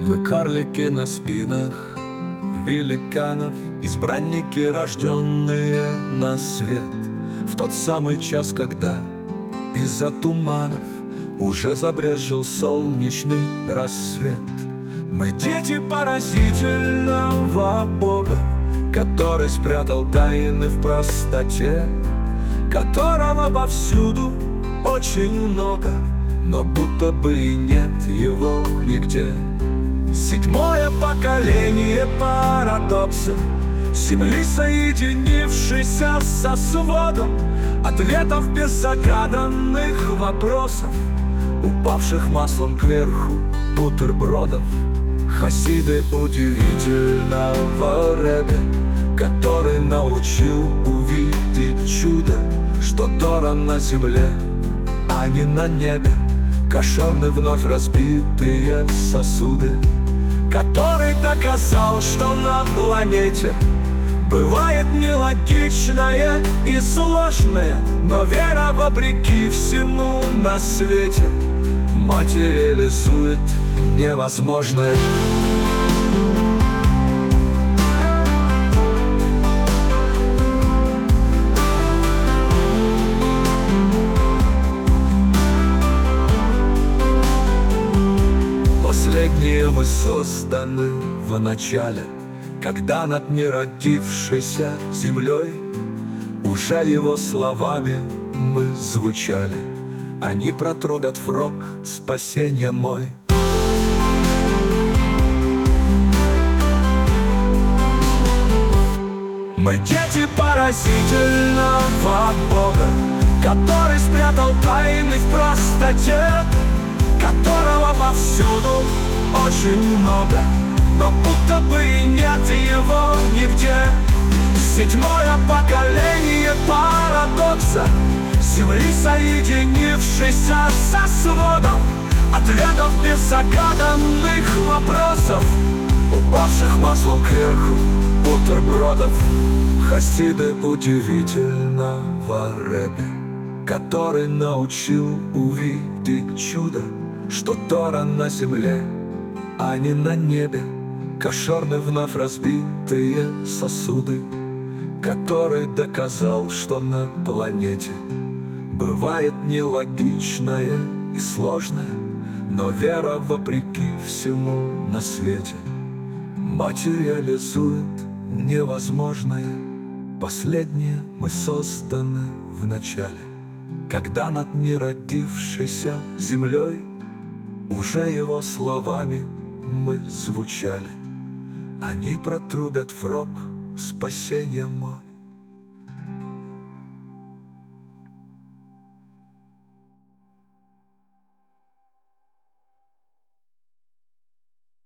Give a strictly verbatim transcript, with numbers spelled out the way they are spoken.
Вы карлики на спинах великанов, избранники, рожденные на свет, в тот самый час, когда из-за туманов уже забрезжил солнечный рассвет. Мы дети поразительного Бога, который спрятал тайны в простоте, которого повсюду очень много, но будто бы и нет его нигде. Седьмое поколение парадокса, земли, соединившейся со сводом ответов без загаданных вопросов, упавших маслом кверху бутербродов. Хасиды удивительного Ребе, который научил увидеть чудо, что Тора на земле, а не на небе. Кошерны вновь разбитые сосуды, который доказал, что на планете бывает нелогичное и сложное, но вера вопреки всему на свете материализует невозможное. Последние мы созданы в начале, когда над неродившейся землей уже его словами мы звучали. Они протрубят в рог спасения мой. Мы дети поразительного Бога, который спрятал тайны в простоте, которого повсюду очень много, но будто бы и нет его нигде. Седьмое поколение парадокса, земли, соединившейся со сводом ответов без загаданных вопросов, упавших маслом кверху бутербродов. Хасиды удивительного Ребе, который научил увидеть чудо, что Тора на земле, а не на небе. Кошерны вновь разбитые сосуды, который доказал, что на планете бывает нелогичное и сложное, но вера вопреки всему на свете материализует невозможное. Последнее мы созданы в начале, когда над неродившейся землей уже его словами мы звучали. Они протрубят в рог спасения мой.